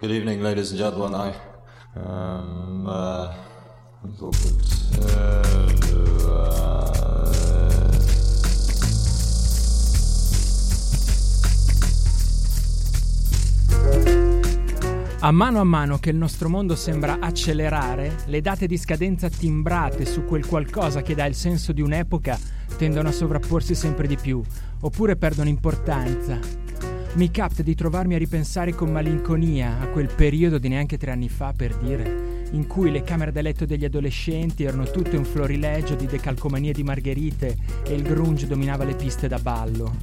Good evening, ladies and gentlemen. A mano che il nostro mondo sembra accelerare, le date di scadenza timbrate su quel qualcosa che dà il senso di un'epoca tendono a sovrapporsi sempre di più, oppure perdono importanza. Mi capita di trovarmi a ripensare con malinconia a quel periodo di neanche 3 anni fa, per dire, in cui le camere da letto degli adolescenti erano tutte un florilegio di decalcomanie di margherite e il grunge dominava le piste da ballo.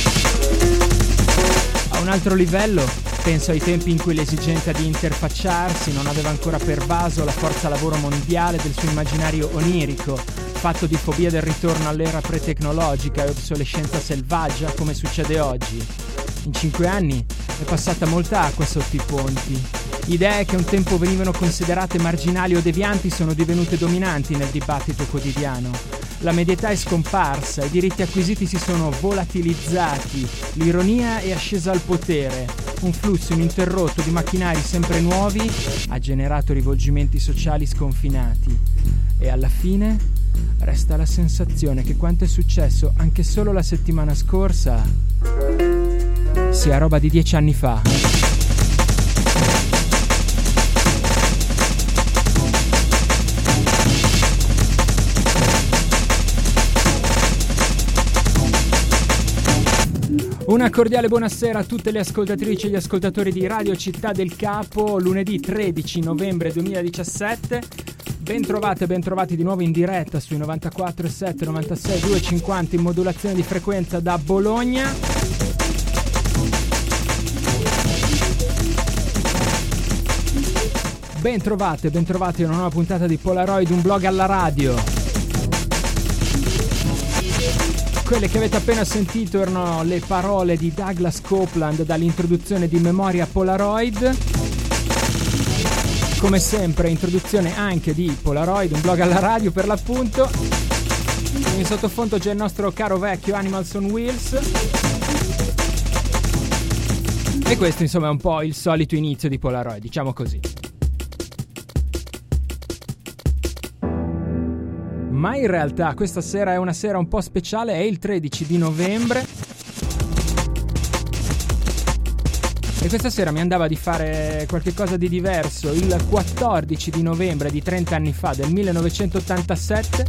A un altro livello, penso ai tempi in cui l'esigenza di interfacciarsi non aveva ancora pervaso la forza lavoro mondiale del suo immaginario onirico, fatto di fobia del ritorno all'era pre-tecnologica e obsolescenza selvaggia come succede oggi. In 5 anni è passata molta acqua sotto i ponti. Idee che un tempo venivano considerate marginali o devianti sono divenute dominanti nel dibattito quotidiano. La medietà è scomparsa, i diritti acquisiti si sono volatilizzati, l'ironia è ascesa al potere, un flusso ininterrotto di macchinari sempre nuovi ha generato rivolgimenti sociali sconfinati e alla fine resta la sensazione che quanto è successo anche solo la settimana scorsa sia roba di 10 anni fa. Una cordiale buonasera a tutte le ascoltatrici e gli ascoltatori di Radio Città del Capo, lunedì 13 novembre 2017. Bentrovate e bentrovati di nuovo in diretta sui 94.7, 96, 250 in modulazione di frequenza da Bologna. Bentrovate e bentrovati in una nuova puntata di Polaroid, un blog alla radio. Quelle che avete appena sentito erano le parole di Douglas Copeland dall'introduzione di Memoria Polaroid. Come sempre, introduzione anche di Polaroid, un blog alla radio per l'appunto. In sottofondo c'è il nostro caro vecchio Animals on Wheels. E questo insomma è un po' il solito inizio di Polaroid, diciamo così. Ma in realtà questa sera è una sera un po' speciale, è il 13 di novembre e questa sera mi andava di fare qualche cosa di diverso. Il 14 di novembre di 30 anni fa, del 1987,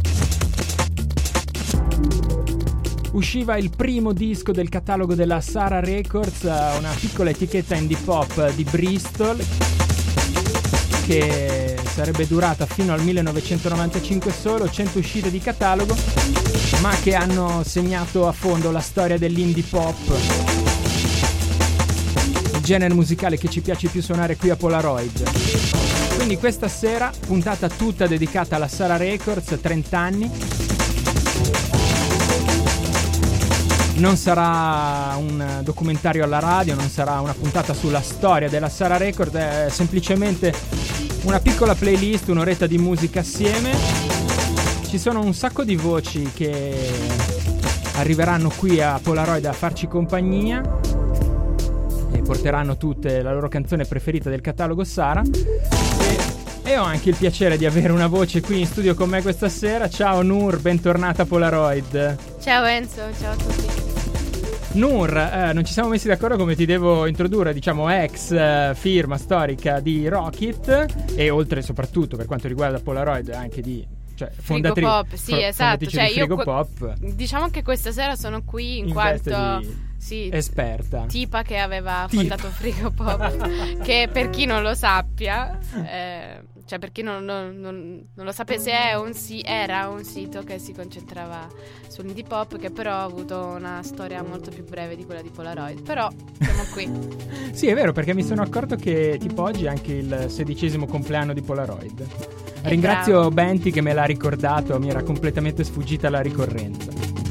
usciva il primo disco del catalogo della Sarah Records, una piccola etichetta indie pop di Bristol che sarebbe durata fino al 1995 solo, 100 uscite di catalogo, ma che hanno segnato a fondo la storia dell'indie pop, il genere musicale che ci piace più suonare qui a Polaroid. Quindi questa sera, puntata tutta dedicata alla Sarah Records, 30 anni. Non sarà un documentario alla radio, non sarà una puntata sulla storia della Sarah Records, è semplicemente una piccola playlist, un'oretta di musica assieme. Ci sono un sacco di voci che arriveranno qui a Polaroid a farci compagnia e porteranno tutte la loro canzone preferita del catalogo Sarah. E ho anche il piacere di avere una voce qui in studio con me questa sera. Ciao Nur, bentornata a Polaroid. Ciao Enzo, ciao a tutti. Nur, non ci siamo messi d'accordo come ti devo introdurre, diciamo ex firma storica di Rockit e oltre soprattutto per quanto riguarda Polaroid anche di Frigo Pop, sì, esatto, cioè io Frigo Pop. Diciamo che questa sera sono qui in quanto esperta, tipa che aveva fondato Frigo Pop, che per chi non lo sappia, cioè per chi non lo sapesse era un sito che si concentrava sull'indie pop, che però ha avuto una storia molto più breve di quella di Polaroid, però siamo qui. Sì, è vero, perché mi sono accorto che tipo oggi è anche il 16° compleanno di Polaroid. Ringrazio bravo Benti che me l'ha ricordato, mi era completamente sfuggita la ricorrenza.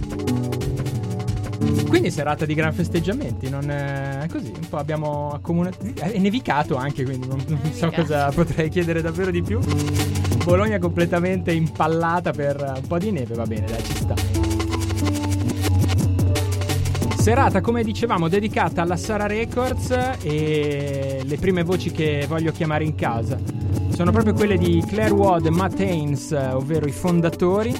Quindi serata di gran festeggiamenti, non è così, un po' abbiamo accomunato. È nevicato anche, quindi non so cosa potrei chiedere davvero di più. Bologna completamente impallata per un po' di neve, va bene, dai, ci sta. Serata, come dicevamo, dedicata alla Sarah Records, e le prime voci che voglio chiamare in causa sono proprio quelle di Claire Ward e Matt Haynes, ovvero i fondatori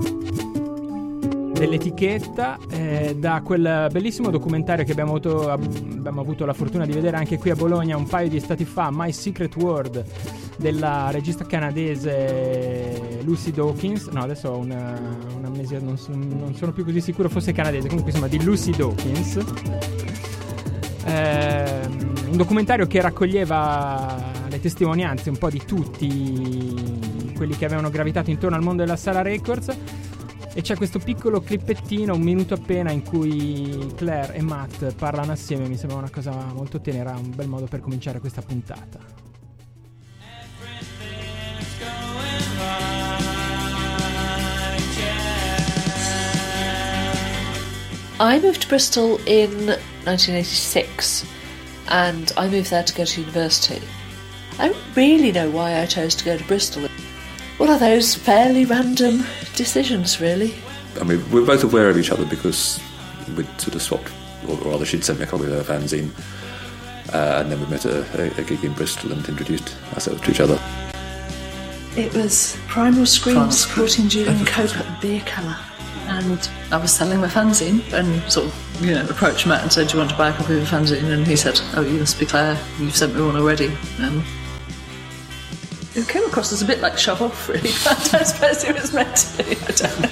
dell'etichetta, da quel bellissimo documentario che abbiamo avuto la fortuna di vedere anche qui a Bologna un paio di estati fa, My Secret World, della regista canadese Lucy Dawkins. No, adesso ho un'amnesia, non sono più così sicuro fosse canadese, comunque insomma di Lucy Dawkins. Un documentario che raccoglieva le testimonianze un po' di tutti quelli che avevano gravitato intorno al mondo della Sarah Records, e c'è questo piccolo clippettino, 1 minuto appena, in cui Claire e Matt parlano assieme. Mi sembra una cosa molto tenera, un bel modo per cominciare questa puntata. I moved to Bristol in 1986, and I moved there to go to university. I don't really know why I chose to go to Bristol. One of those fairly random decisions, really. I mean, we're both aware of each other because we'd sort of swapped, or rather she'd sent me a copy of her fanzine, and then we met at a gig in Bristol and introduced ourselves to each other. It was Primal Scream supporting Julian Cope at Beer Colour. And I was selling my fanzine and sort of, approached Matt and said, do you want to buy a copy of the fanzine? And he said, oh, you must be Claire, you've sent me one already. It came across as a bit like shove off, really, but I suppose it was meant to be, I don't know.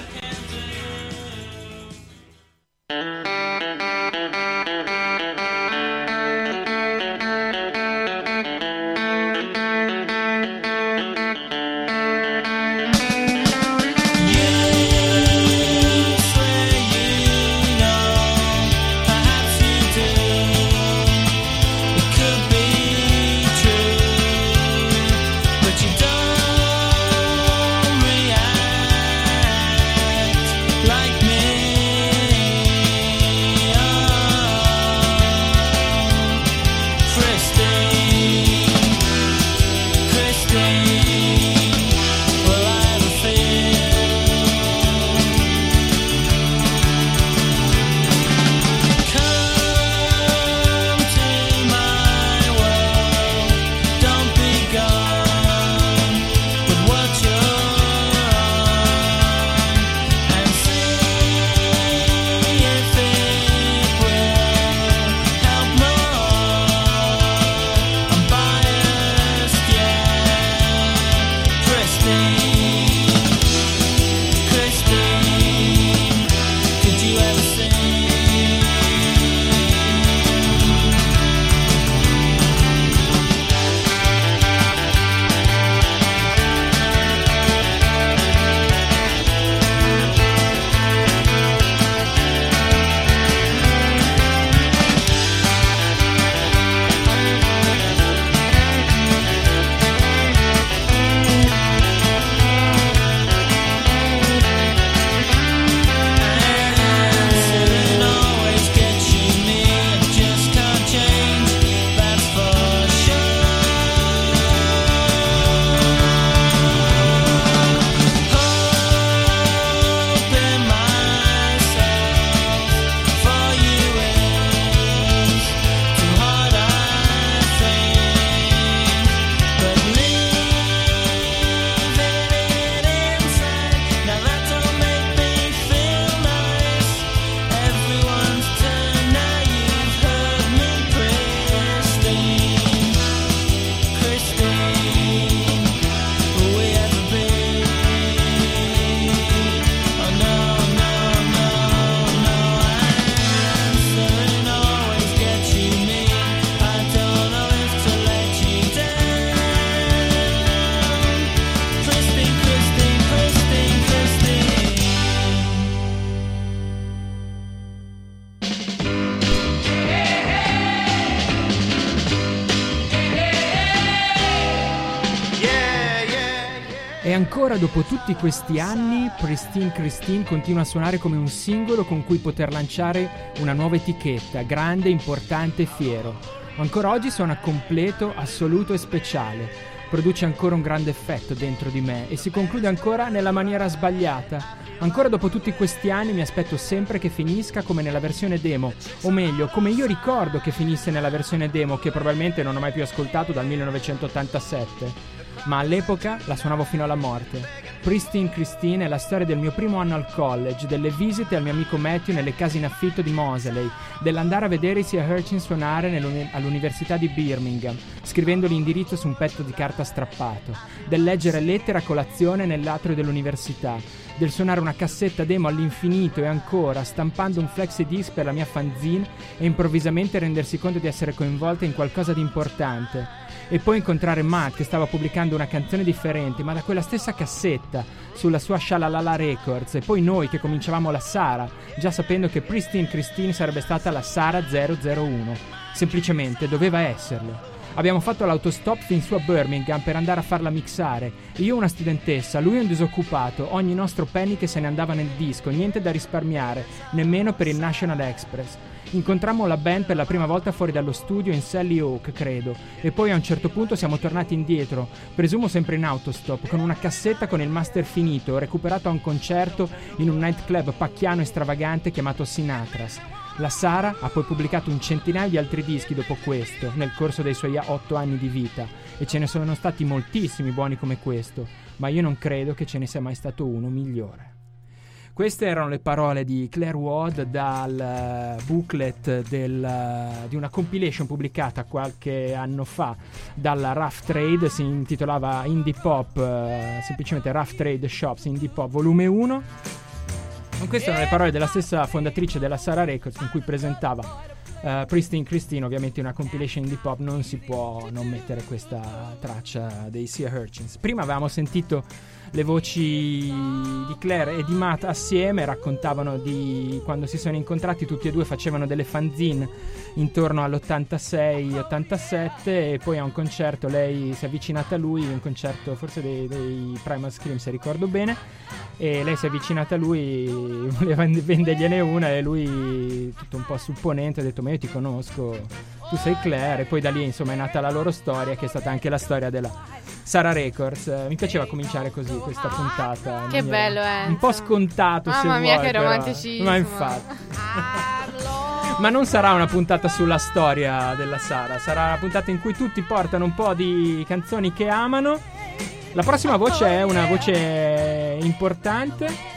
E ancora dopo tutti questi anni, Pristine Christine continua a suonare come un singolo con cui poter lanciare una nuova etichetta, grande, importante e fiero. Ancora oggi suona completo, assoluto e speciale. produce ancora un grande effetto dentro di me e si conclude ancora nella maniera sbagliata. Ancora dopo tutti questi anni mi aspetto sempre che finisca come nella versione demo, o meglio, come io ricordo che finisse nella versione demo, che probabilmente non ho mai più ascoltato dal 1987. Ma all'epoca la suonavo fino alla morte. Pristine Christine è la storia del mio primo anno al college, delle visite al mio amico Matthew nelle case in affitto di Moseley, dell'andare a vedere i Sia Hurchins suonare all'università di Birmingham, scrivendo l'indirizzo su un pezzo di carta strappato, del leggere lettere a colazione nell'atrio dell'università, del suonare una cassetta demo all'infinito e ancora, stampando un flexi disc per la mia fanzine e improvvisamente rendersi conto di essere coinvolta in qualcosa di importante. E poi incontrare Matt che stava pubblicando una canzone differente ma da quella stessa cassetta sulla sua Shalalala Records, e poi noi che cominciavamo la Sara già sapendo che Pristine Christine sarebbe stata la Sara 001. Semplicemente doveva esserlo. Abbiamo fatto l'autostop fin su a Birmingham per andare a farla mixare. Io una studentessa, lui un disoccupato, ogni nostro penny che se ne andava nel disco, niente da risparmiare, nemmeno per il National Express. Incontrammo la band per la prima volta fuori dallo studio in Sally Oak, credo, e poi a un certo punto siamo tornati indietro, presumo sempre in autostop, con una cassetta con il master finito, recuperato a un concerto in un nightclub pacchiano e stravagante chiamato Sinatra's. La Sara ha poi pubblicato un centinaio di altri dischi dopo questo, nel corso dei suoi 8 anni di vita, e ce ne sono stati moltissimi buoni come questo, ma io non credo che ce ne sia mai stato uno migliore. Queste erano le parole di Claire Ward dal booklet di una compilation pubblicata qualche anno fa dalla Rough Trade, si intitolava Indie Pop, semplicemente Rough Trade Shops Indie Pop volume 1. Queste erano le parole della stessa fondatrice della Sara Records, in cui presentava Pristine Christine. Ovviamente in una compilation indie pop non si può non mettere questa traccia dei Sia Hurchins. Prima avevamo sentito le voci di Claire e di Matt assieme, raccontavano di quando si sono incontrati, tutti e due facevano delle fanzine intorno all'86-87 e poi a un concerto lei si è avvicinata a lui, un concerto forse dei Primal Scream se ricordo bene, e lei si è avvicinata a lui, voleva vendergliene una e lui tutto un po' supponente ha detto ma io ti conosco, tu sei Claire, e poi da lì insomma è nata la loro storia, che è stata anche la storia della Sara Records. Mi piaceva cominciare così questa puntata. Che bello, un po' scontato, mamma se vuoi. Mamma mia, che però. romanticismo. Ma infatti. Ma non sarà una puntata sulla storia della Sara, sarà una puntata in cui tutti portano un po' di canzoni che amano. La prossima voce è una voce importante.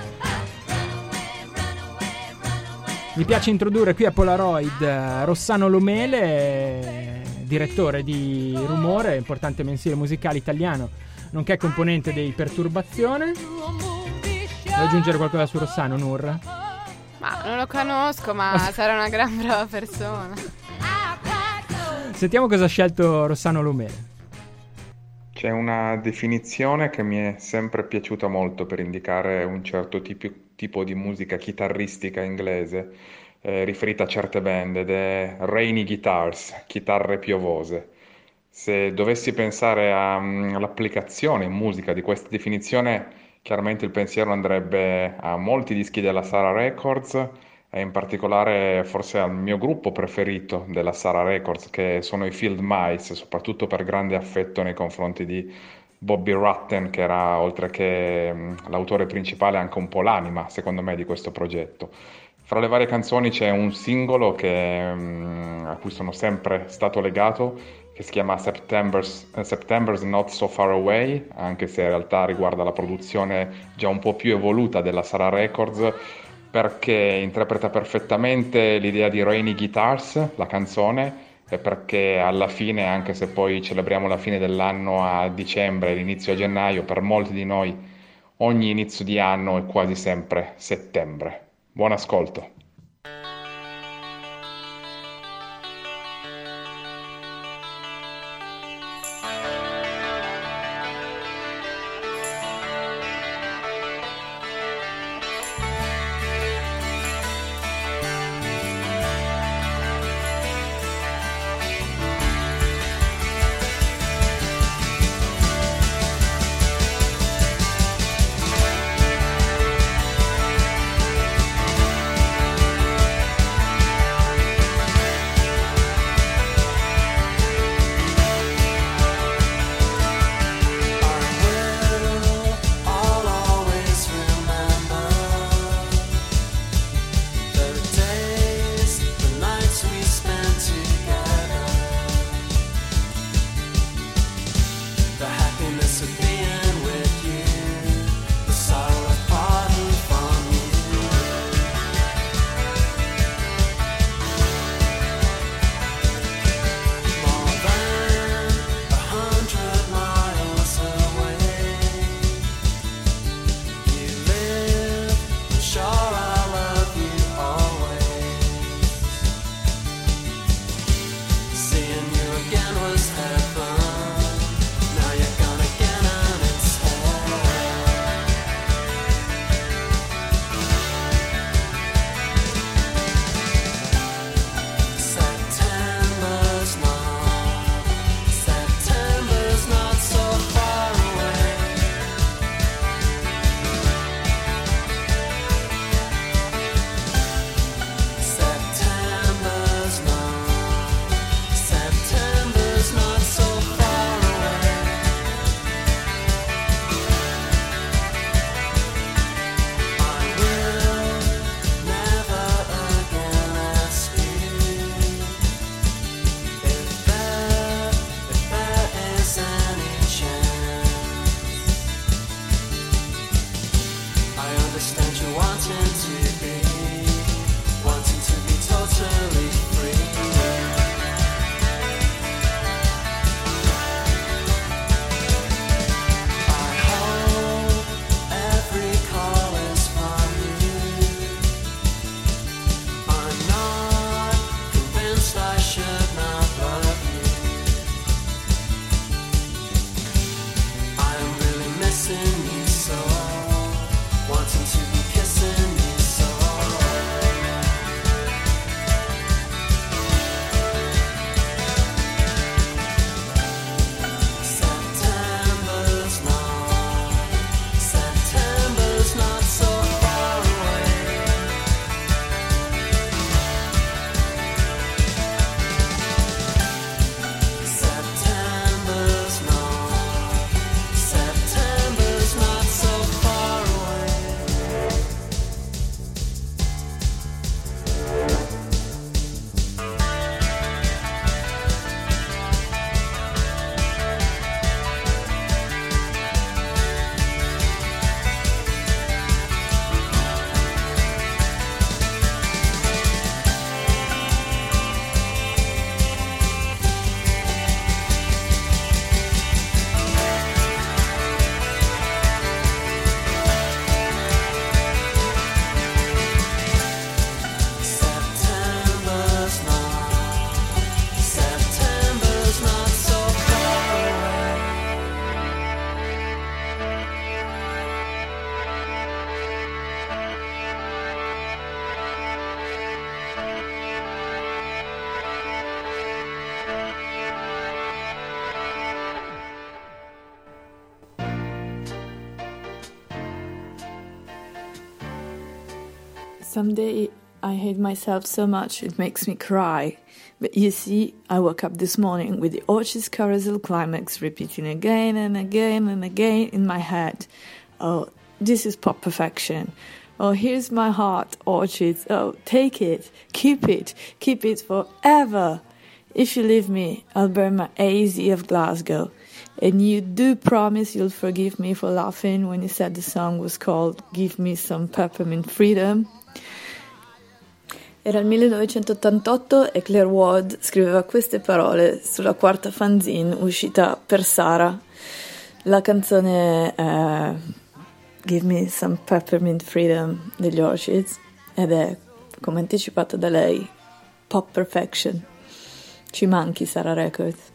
Mi piace introdurre qui a Polaroid Rossano Lomele, direttore di Rumore, importante mensile musicale italiano, nonché componente dei Perturbazione. Vuoi aggiungere qualcosa su Rossano, Nur? Ma non lo conosco, ma sarà una gran brava persona. Sentiamo cosa ha scelto Rossano Lomele. C'è una definizione che mi è sempre piaciuta molto per indicare un certo tipo di musica chitarristica inglese, riferita a certe band, ed è rainy guitars, chitarre piovose. Se dovessi pensare all'applicazione in musica di questa definizione, chiaramente il pensiero andrebbe a molti dischi della Sara Records e in particolare forse al mio gruppo preferito della Sara Records, che sono i Field Mice, soprattutto per grande affetto nei confronti di Bobby Rutten, che era, oltre che l'autore principale, anche un po' l'anima, secondo me, di questo progetto. Fra le varie canzoni c'è un singolo a cui sono sempre stato legato, che si chiama September's Not So Far Away, anche se in realtà riguarda la produzione già un po' più evoluta della Sara Records, perché interpreta perfettamente l'idea di Rainy Guitars, la canzone, e perché alla fine, anche se poi celebriamo la fine dell'anno a dicembre e l'inizio a gennaio, per molti di noi ogni inizio di anno è quasi sempre settembre. Buon ascolto. Someday I hate myself so much it makes me cry. But you see, I woke up this morning with the Orchids Carousel climax repeating again and again and again in my head. Oh, this is pop perfection. Oh, here's my heart, Orchids. Oh, take it, keep it forever. If you leave me, I'll burn my AZ of Glasgow. And you do promise you'll forgive me for laughing when you said the song was called Give Me Some Peppermint Freedom? Era il 1988 e Claire Ward scriveva queste parole sulla quarta fanzine uscita per Sara. La canzone è Give Me Some Peppermint Freedom degli Orchids ed è, come anticipato da lei, pop perfection. Ci manchi, Sara Records.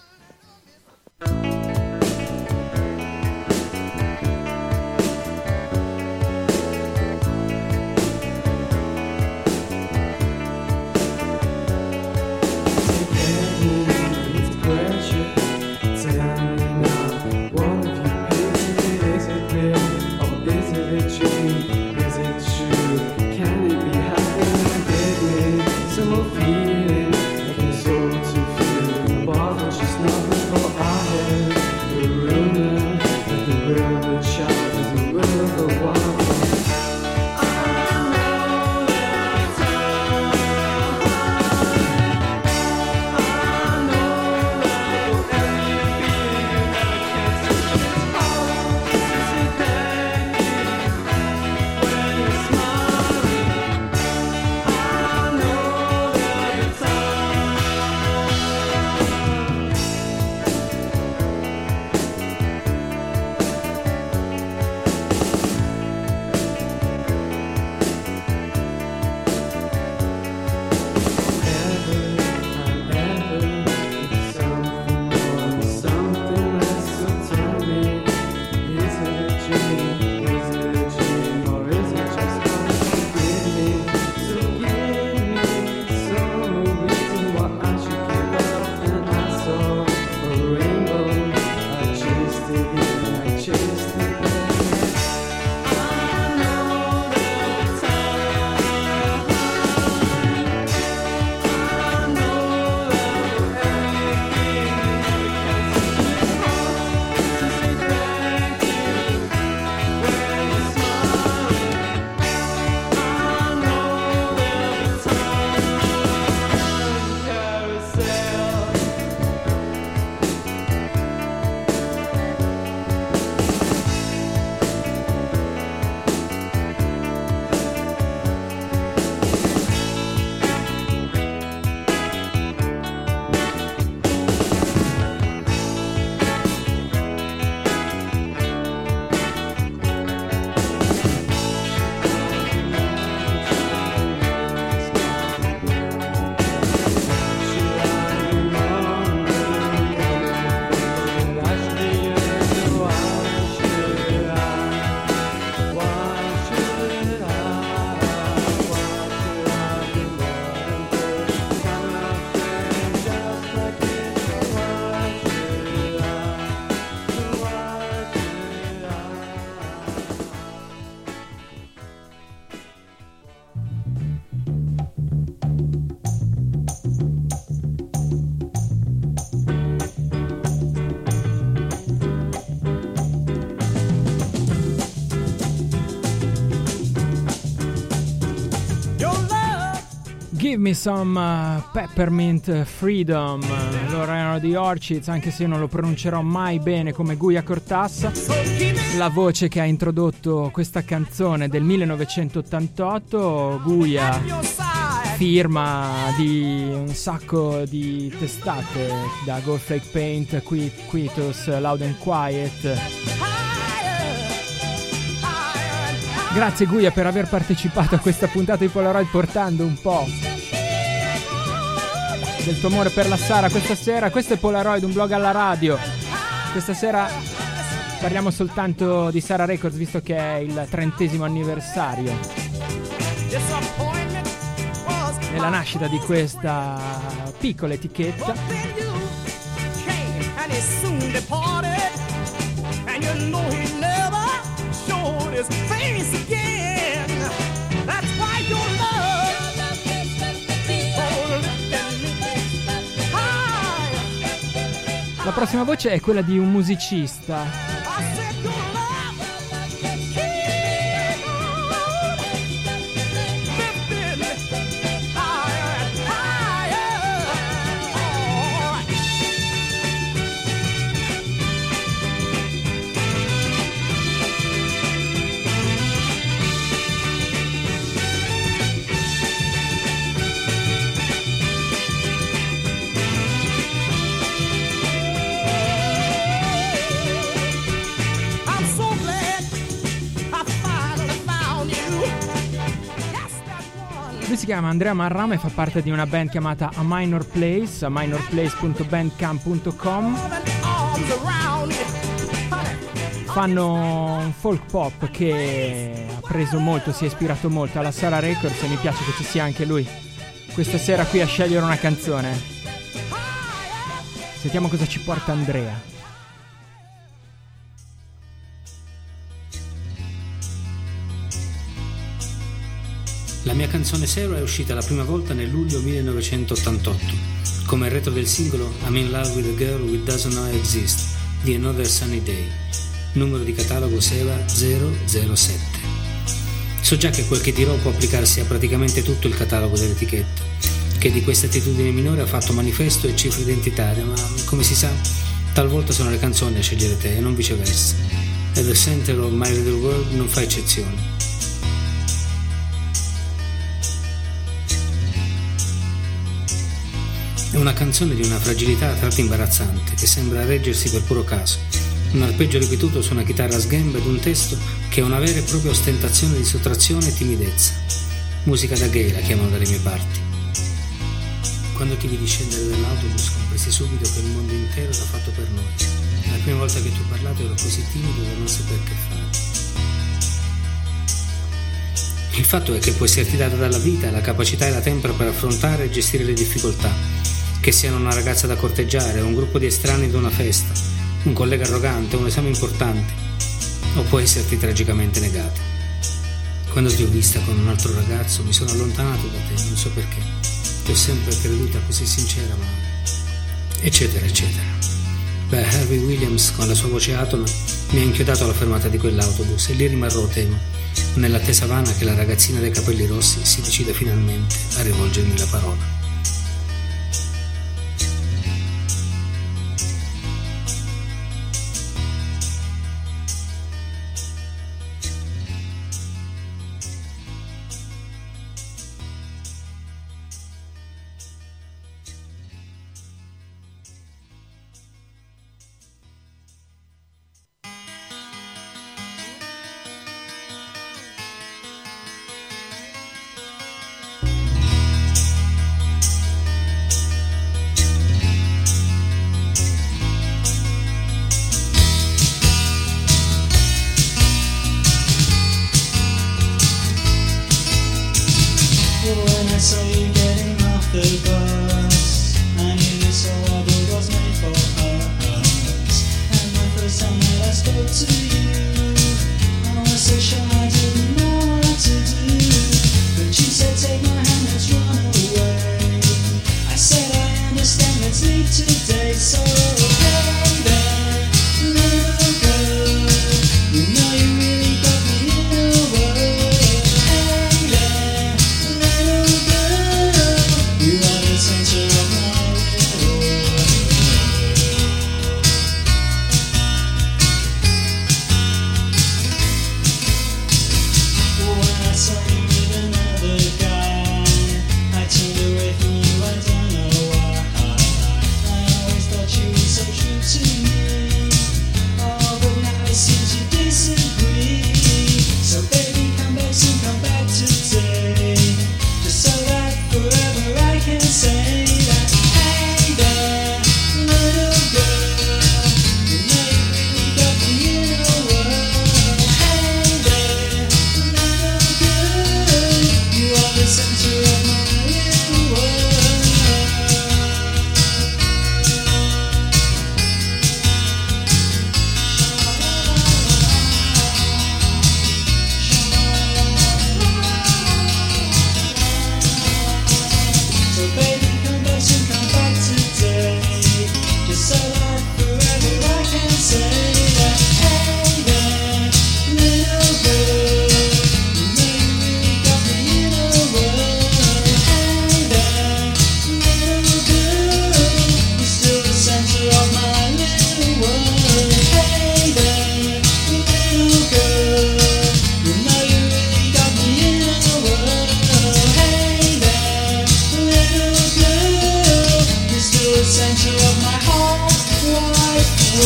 Give Me Some Peppermint Freedom. Loro erano di Orchids, anche se io non lo pronuncerò mai bene come Guia Cortassa. La voce che ha introdotto questa canzone del 1988, Guia, firma di un sacco di testate, da Gold Flake Paint, Quitus, Loud and Quiet. Grazie Guia per aver partecipato a questa puntata di Polaroid, portando un po' del tuo amore per la Sara questa sera. Questo è Polaroid, un blog alla radio. Questa sera parliamo soltanto di Sara Records, visto che è il 30° anniversario della nascita di questa piccola etichetta. His face again. That's why you La prossima voce è quella di un musicista. Lui si chiama Andrea Marrama e fa parte di una band chiamata A Minor Place, a minorplace.bandcamp.com. Fanno un folk pop che ha preso molto, si è ispirato molto alla Sara Records e mi piace che ci sia anche lui questa sera qui a scegliere una canzone. Sentiamo cosa ci porta Andrea. La mia canzone Sarah è uscita la prima volta nel luglio 1988, come retro del singolo I'm in love with a girl who doesn't know I exist, di Another Sunny Day, numero di catalogo Sarah 007. So già che quel che dirò può applicarsi a praticamente tutto il catalogo dell'etichetta, che di questa attitudine minore ha fatto manifesto e cifra identitaria, ma come si sa, talvolta sono le canzoni a scegliere te e non viceversa. E The Center of My Little World non fa eccezione. È una canzone di una fragilità a tratti imbarazzante che sembra reggersi per puro caso, un arpeggio ripetuto su una chitarra a sgamba ed un testo che è una vera e propria ostentazione di sottrazione e timidezza. Musica da gay la chiamano dalle mie parti. Quando ti vidi scendere dall'autobus compresi subito che il mondo intero era fatto per noi. La prima volta che ti ho parlato ero così timido da non saper che fare. Il fatto è che può esserti data dalla vita la capacità e la tempra per affrontare e gestire le difficoltà, che siano una ragazza da corteggiare, un gruppo di estranei ad una festa, un collega arrogante, un esame importante, o può esserti tragicamente negata. Quando ti ho vista con un altro ragazzo mi sono allontanato da te, non so perché, ti ho sempre creduta così sincera, ma... eccetera eccetera. Beh, Harvey Williams con la sua voce atona mi ha inchiodato alla fermata di quell'autobus e lì rimarrò, temo, nell'attesa vana che la ragazzina dai capelli rossi si decida finalmente a rivolgermi la parola.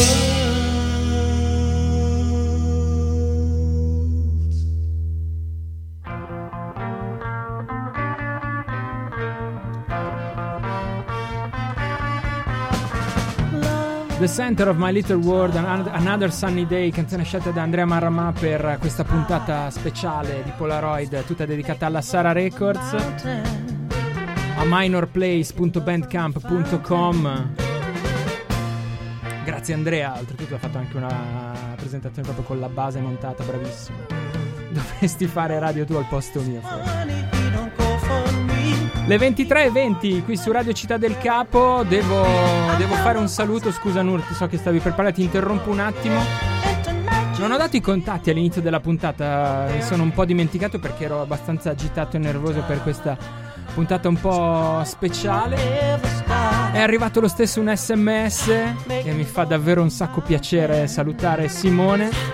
The Center of My Little World, Another Sunny Day, canzone scelta da Andrea Marramà per questa puntata speciale di Polaroid, tutta dedicata alla Sara Records, a minorplace.bandcamp.com. Grazie Andrea, oltretutto ha fatto anche una presentazione proprio con la base montata, bravissimo. Dovresti fare radio tu al posto mio, forse. Le 23:20 qui su Radio Città del Capo. Devo fare un saluto. Scusa Nur, so che stavi per parlare, ti interrompo un attimo. Non ho dato i contatti all'inizio della puntata, mi sono un po' dimenticato perché ero abbastanza agitato e nervoso per questa puntata un po' speciale. È arrivato lo stesso un SMS e mi fa davvero un sacco piacere salutare Simone.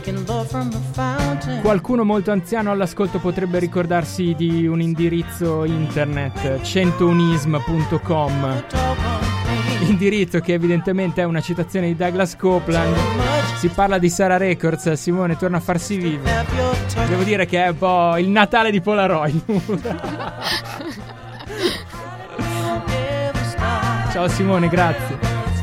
Qualcuno molto anziano all'ascolto potrebbe ricordarsi di un indirizzo internet, 101ism.com, indirizzo che evidentemente è una citazione di Douglas Copeland. Si parla di Sara Records. Simone torna a farsi vivo. Devo dire che è un po' il Natale di Polaroid. Ciao Simone, grazie.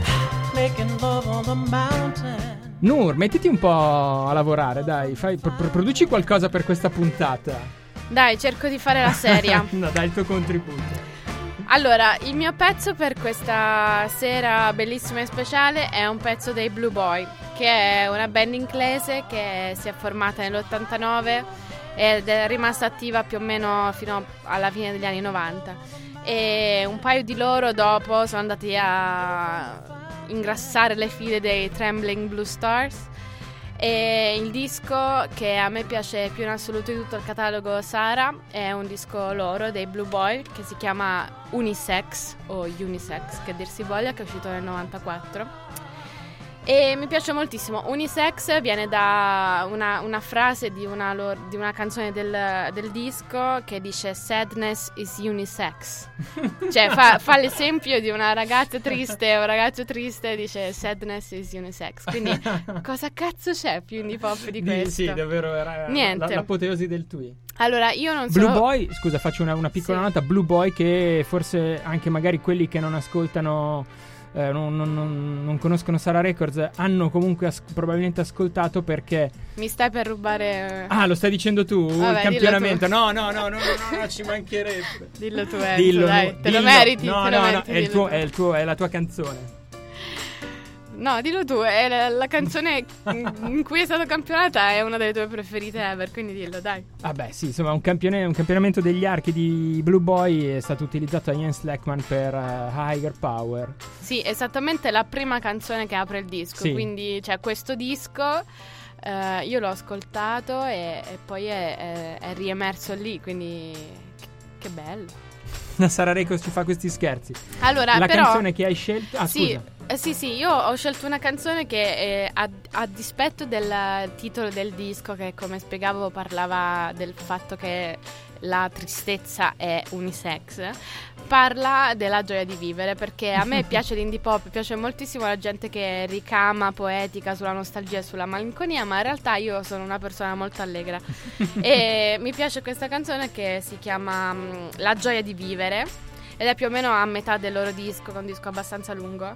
Nur, mettiti un po' a lavorare, dai, produci qualcosa per questa puntata. Dai, cerco di fare la seria. No, dai il tuo contributo. Allora, il mio pezzo per questa sera bellissima e speciale è un pezzo dei Blue Boy, che è una band inglese che si è formata nell'89 ed è rimasta attiva più o meno fino alla fine degli anni 90. E un paio di loro dopo sono andati a ingrassare le file dei Trembling Blue Stars, e il disco che a me piace più in assoluto di tutto il catalogo Sara è un disco loro dei Blue Boy che si chiama Unisex o Unisex che dir si voglia, che è uscito nel 94 e mi piace moltissimo. Unisex viene da una frase di una canzone del disco che dice sadness is unisex. Cioè fa l'esempio di una ragazza triste, un ragazzo triste dice sadness is unisex. Quindi cosa cazzo c'è più indie pop di questo? Sì, davvero era niente. L'apoteosi del tweet. Allora io non so. Blue Boy, scusa, faccio una piccola nota. Blue Boy, che forse anche magari quelli che non ascoltano non conoscono Sara Records hanno comunque probabilmente ascoltato, perché mi stai per rubare. Ah, lo stai dicendo tu? Vabbè, il campionamento? Tu. No, ci mancherebbe. Dillo tu, Enzo, dai, te lo meriti. No, è la tua canzone. No, dillo tu, è la canzone in cui è stato campionata, è una delle tue preferite ever, quindi dillo, dai. Vabbè, sì, insomma, un campionamento degli archi di Blue Boy è stato utilizzato da Jens Lekman per Higher Power. Sì, esattamente la prima canzone che apre il disco, sì. Quindi c'è questo disco, io l'ho ascoltato e poi è riemerso lì, quindi che bello. La Sara Records ci fa questi scherzi. Allora, la però, canzone che hai scelto... Ah, sì, scusa. Sì, io ho scelto una canzone che a dispetto del titolo del disco, che come spiegavo parlava del fatto che la tristezza è unisex, parla della gioia di vivere, perché a me piace l'indie pop, piace moltissimo la gente che ricama poetica sulla nostalgia e sulla malinconia, ma in realtà io sono una persona molto allegra e mi piace questa canzone che si chiama La gioia di vivere ed è più o meno a metà del loro disco, che è un disco abbastanza lungo.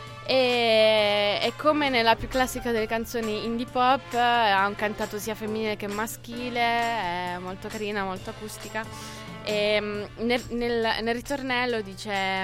E come nella più classica delle canzoni indie pop, ha un cantato sia femminile che maschile, è molto carina, molto acustica. E nel ritornello dice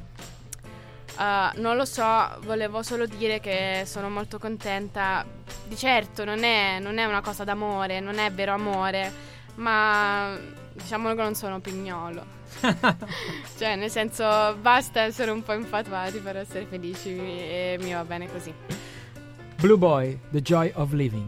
non lo so, volevo solo dire che sono molto contenta. Di certo non è una cosa d'amore, non è vero amore, ma diciamo che non sono pignolo. Cioè, nel senso, basta essere un po' infatuati per essere felici e mi va bene così. Blue Boy, The Joy of Living.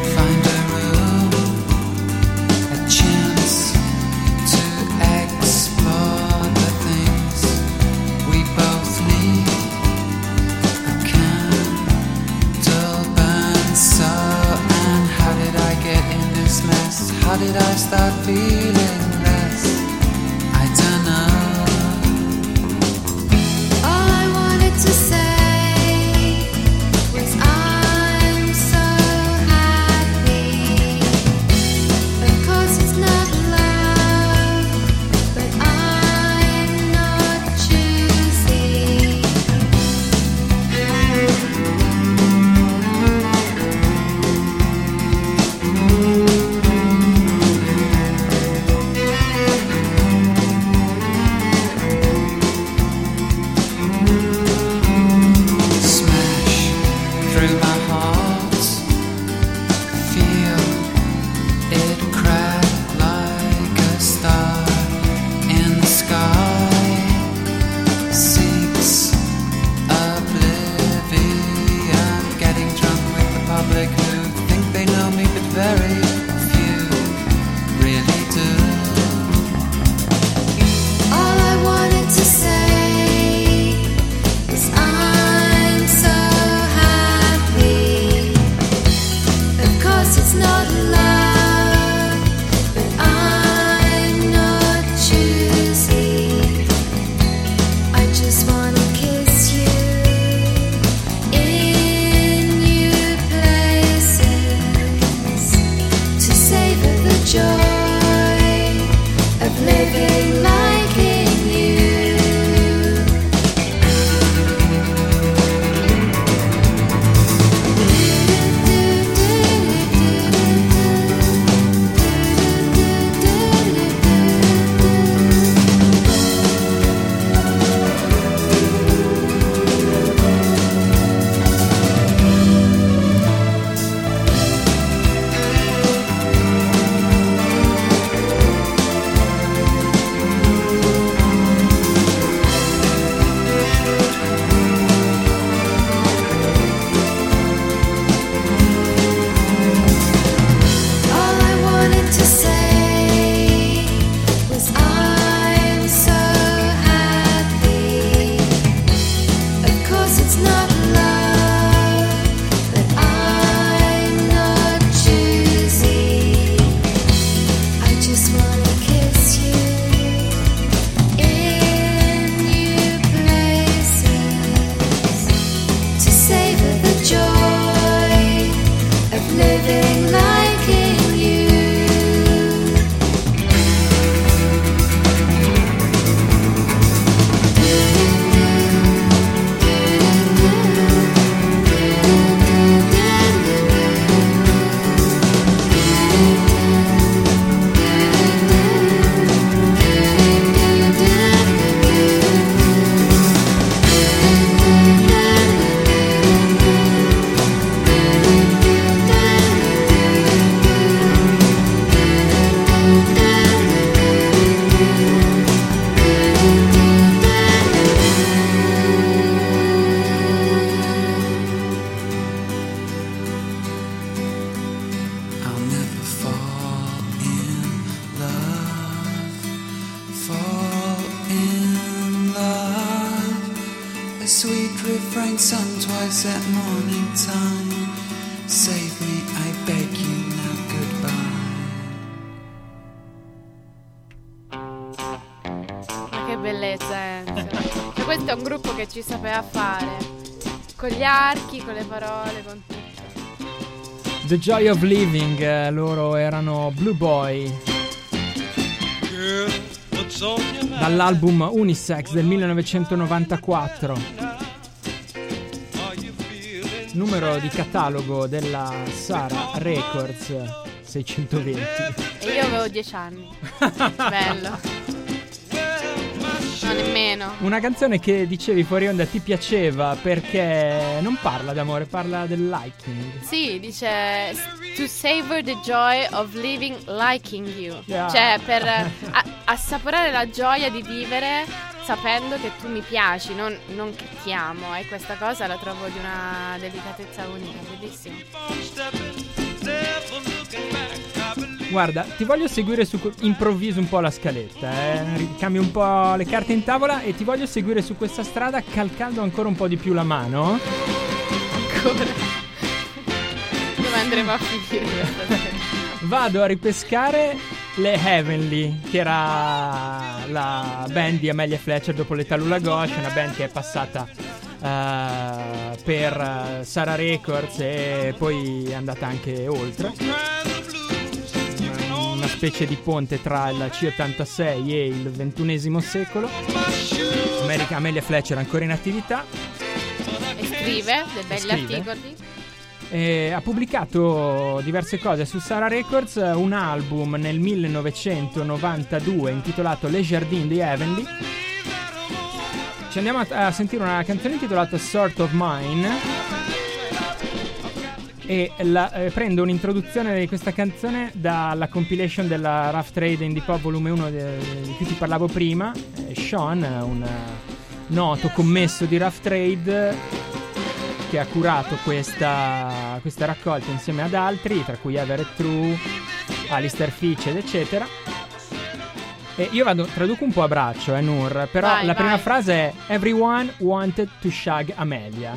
Chance to express A sweet refrain sung twice at morning time. Save me, I beg you, now goodbye. Ma che bellezza, Enzo. Cioè, questo è un gruppo che ci sapeva fare. Con gli archi, con le parole, con tutto. The Joy of Living, loro erano Blue Boy. Dall'album Unisex del 1994, numero di catalogo della Sarah Records 620. E io avevo 10 anni. Bello. No, nemmeno. Una canzone che dicevi fuori onda ti piaceva perché non parla d'amore, parla del liking. Sì, dice to savor the joy of living liking you. Yeah. Cioè per assaporare la gioia di vivere sapendo che tu mi piaci, non che ti amo. E questa cosa la trovo di una delicatezza unica, bellissimo. Guarda, ti voglio seguire improvviso un po' la scaletta, cambio un po' le carte in tavola e ti voglio seguire su questa strada calcando ancora un po' di più la mano. Ancora? Dove andremo a finire questa sera? Vado a ripescare le Heavenly, che era la band di Amelia Fletcher dopo le Tallulah Ghosh, una band che è passata per Sarah Records e poi è andata anche oltre. Una specie di ponte tra il C86 e il XXI secolo. Amelia Fletcher ancora in attività. E scrive dei belli articoli. Ha pubblicato diverse cose su Sarah Records, un album nel 1992 intitolato Les Jardins di Heavenly. Ci andiamo a sentire una canzone intitolata Sort of Mine e prendo un'introduzione di questa canzone dalla compilation della Rough Trade Indie Pop volume 1 di cui ti parlavo prima. Sean, un noto commesso di Rough Trade, che ha curato questa raccolta insieme ad altri, tra cui Everett True, Alistair Fitch ed eccetera. E io traduco un po' a braccio, Noor, però la prima frase è Everyone wanted to shag Amelia.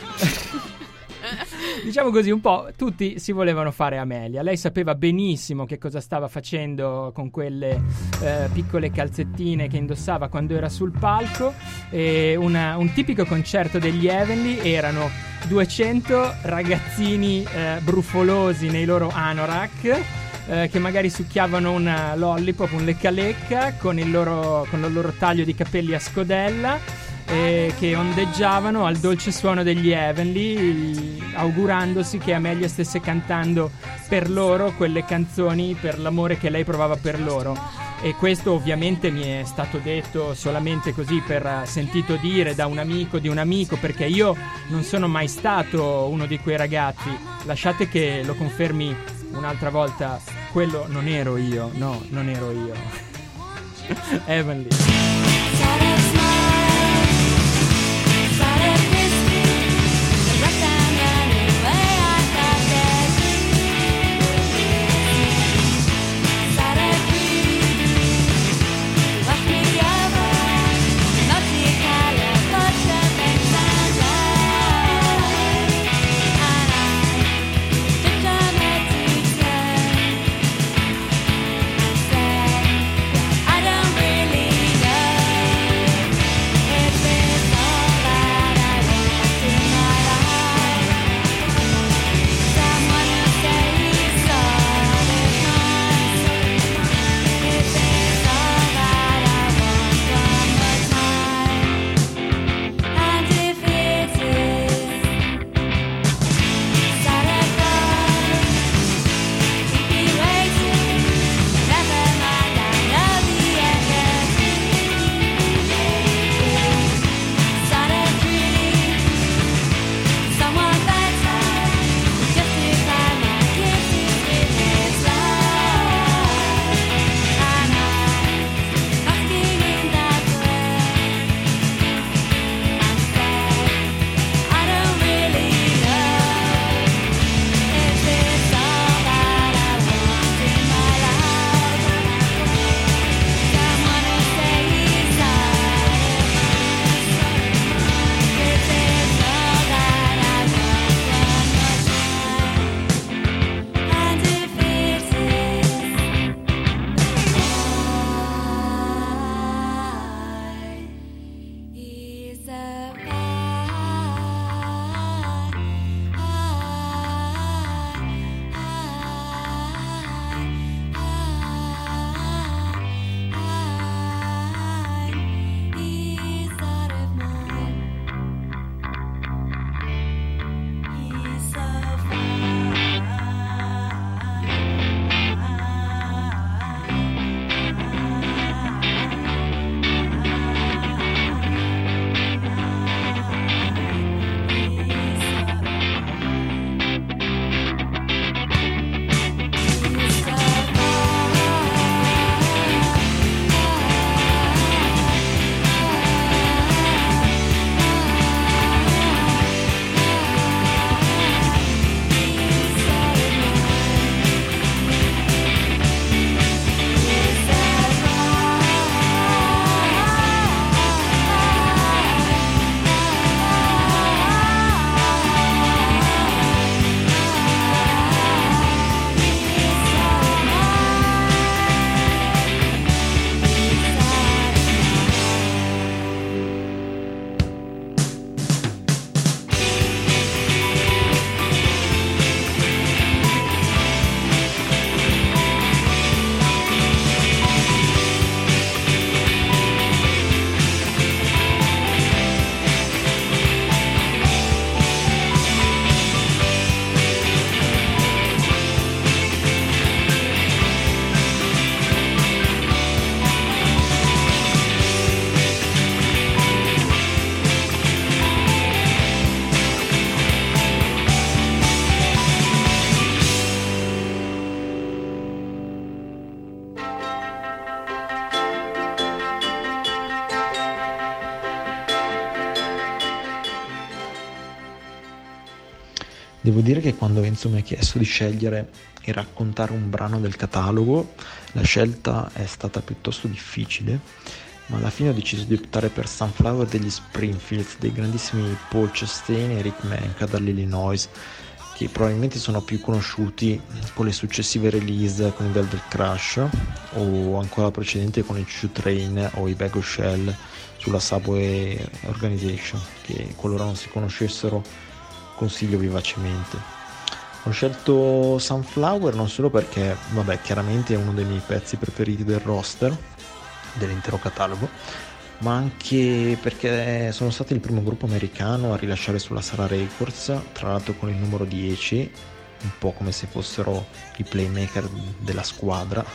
Diciamo così, un po' tutti si volevano fare Amelia. Lei sapeva benissimo che cosa stava facendo con quelle piccole calzettine che indossava quando era sul palco. E un tipico concerto degli Heavenly erano 200 ragazzini brufolosi nei loro anorak, che magari succhiavano un lollipop, un lecca-lecca con il loro taglio di capelli a scodella, che ondeggiavano al dolce suono degli Heavenly, augurandosi che Amelia stesse cantando per loro quelle canzoni per l'amore che lei provava per loro. E questo ovviamente mi è stato detto solamente così per sentito dire da un amico di un amico, perché io non sono mai stato uno di quei ragazzi. Lasciate che lo confermi un'altra volta, quello non ero io, no, non ero io. Heavenly. Devo dire che quando Enzo mi ha chiesto di scegliere e raccontare un brano del catalogo, la scelta è stata piuttosto difficile, ma alla fine ho deciso di optare per Sunflower degli Springfields, dei grandissimi Paul Chastain e Rick Menka dall'Illinois, che probabilmente sono più conosciuti con le successive release con i Velvet Crush o ancora precedente con i Choo Train o i Bag of Shell sulla Subway Organization, che qualora non si conoscessero consiglio vivacemente. Ho scelto Sunflower non solo perché, vabbè, chiaramente è uno dei miei pezzi preferiti del roster, dell'intero catalogo, ma anche perché sono stati il primo gruppo americano a rilasciare sulla Sarah Records, tra l'altro con il numero 10, un po' come se fossero i playmaker della squadra,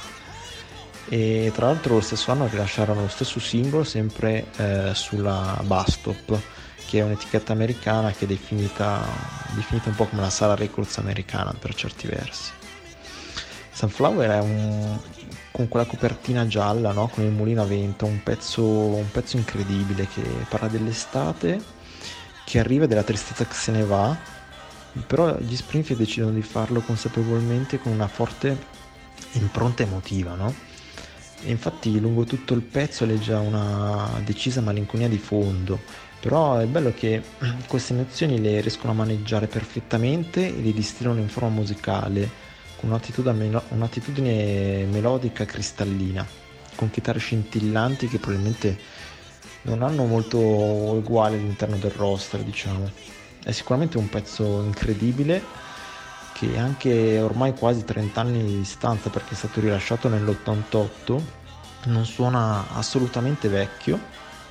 e tra l'altro lo stesso anno rilasciarono lo stesso singolo sempre sulla Bastop, che è un'etichetta americana che è definita un po' come la Sarah Records americana per certi versi. Sunflower è con quella copertina gialla, no? Con il mulino a vento, un pezzo incredibile che parla dell'estate che arriva e della tristezza che se ne va, però gli Springfield decidono di farlo consapevolmente con una forte impronta emotiva, no? E infatti lungo tutto il pezzo leggia una decisa malinconia di fondo, però è bello che queste emozioni le riescono a maneggiare perfettamente e le distillano in forma musicale con un'attitudine melodica cristallina, con chitarre scintillanti che probabilmente non hanno molto uguale all'interno del roster, diciamo. È sicuramente un pezzo incredibile che anche ormai quasi 30 anni di distanza, perché è stato rilasciato nell'88, non suona assolutamente vecchio,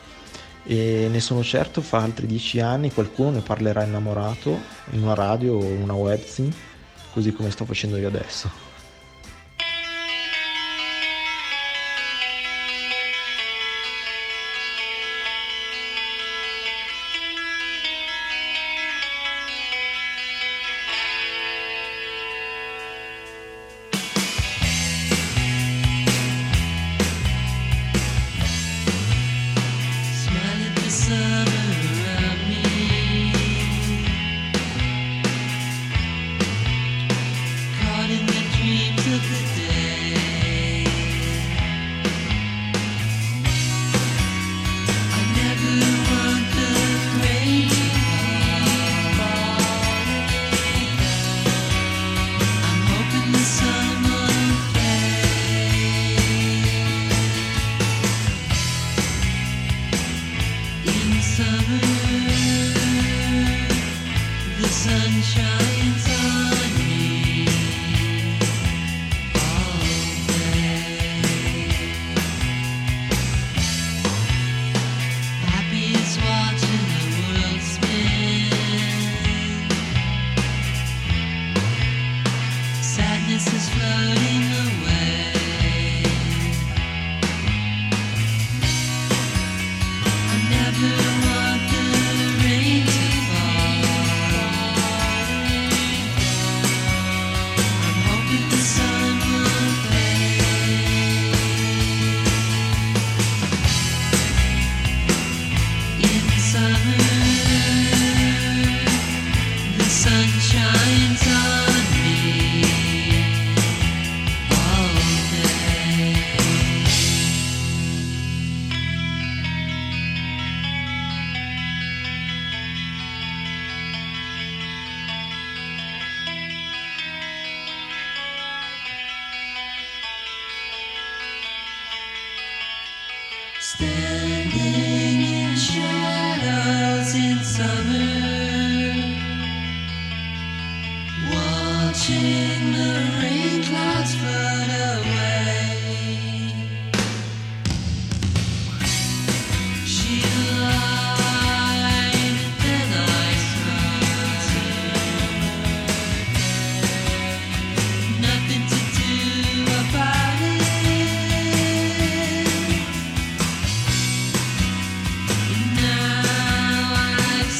e ne sono certo fra altri 10 anni qualcuno ne parlerà innamorato in una radio o una webzine, così come sto facendo io adesso.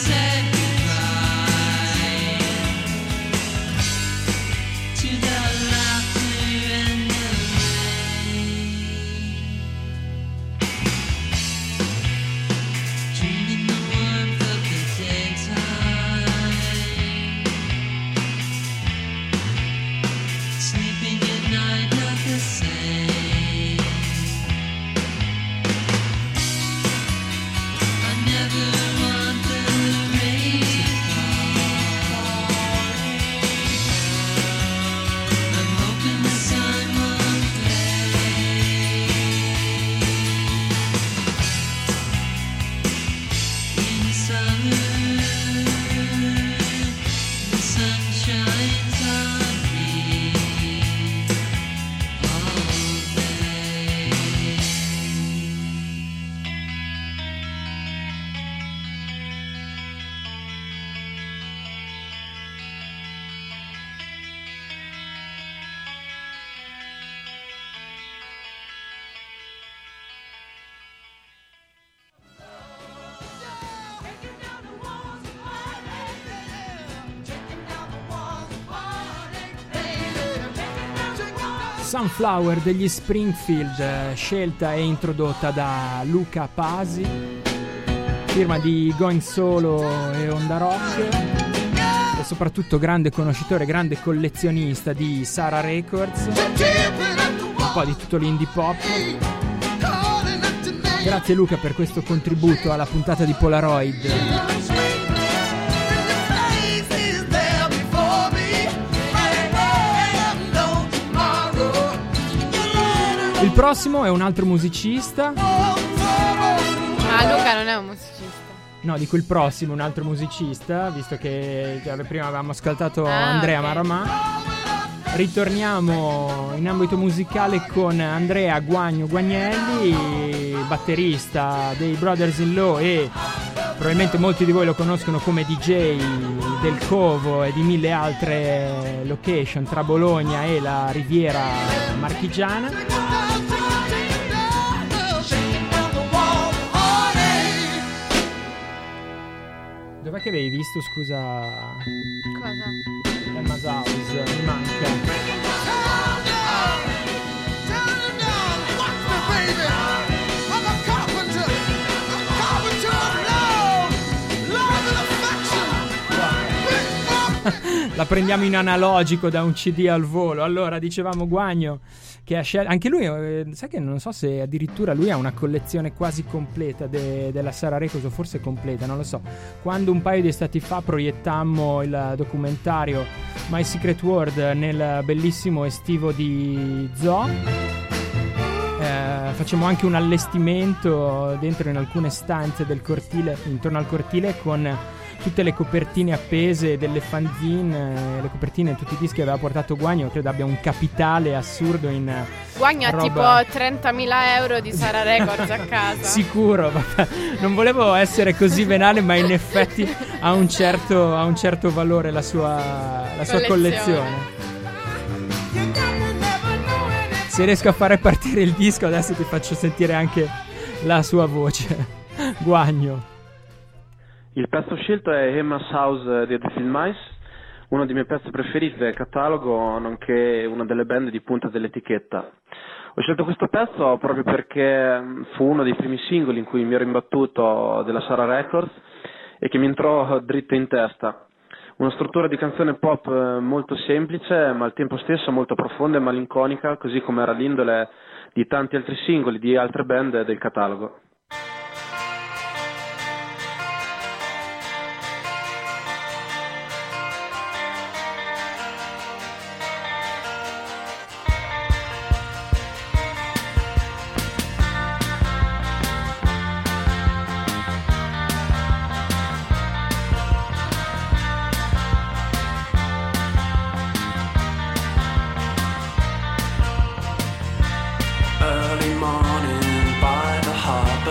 To the Sunflower degli Springfield, scelta e introdotta da Luca Pasi, firma di Going Solo e Onda Rock, e soprattutto grande conoscitore, grande collezionista di Sarah Records, un po' di tutto l'indie pop. Grazie Luca per questo contributo alla puntata di Polaroid. Il prossimo è un altro musicista. Ah, Luca non è un musicista. No, dico il prossimo, un altro musicista, visto che prima avevamo ascoltato Andrea Maramà. Ritorniamo in ambito musicale con Andrea Guagnelli, batterista dei Brothers in Law e probabilmente molti di voi lo conoscono come DJ del Covo e di mille altre location tra Bologna e la Riviera Marchigiana. Dov'è che avevi visto, scusa? Cosa? Emma's House, mi manca. La prendiamo in analogico da un CD al volo. Allora, dicevamo Guagno che ha scelto, anche lui, sai che non so se addirittura lui ha una collezione quasi completa della Sarah Records, o forse completa, non lo so. Quando un paio di estati fa proiettammo il documentario My Secret World nel bellissimo estivo di Zoo, facciamo anche un allestimento dentro in alcune stanze del cortile, intorno al cortile, con tutte le copertine appese delle fanzine, le copertine, tutti i dischi che aveva portato Guagno. Credo abbia un capitale assurdo in Guagno ha roba... tipo 30.000 euro di Sarah Records a casa. Sicuro, vabbè. Non volevo essere così venale, ma in effetti ha un certo valore la sua collezione. Se riesco a fare partire il disco adesso ti faccio sentire anche la sua voce. Guagno. Il pezzo scelto è Emma's House di The Field Mice, uno dei miei pezzi preferiti del catalogo, nonché una delle band di punta dell'etichetta. Ho scelto questo pezzo proprio perché fu uno dei primi singoli in cui mi ero imbattuto della Sarah Records e che mi entrò dritto in testa. Una struttura di canzone pop molto semplice, ma al tempo stesso molto profonda e malinconica, così come era l'indole di tanti altri singoli di altre band del catalogo. Early morning by the harbor.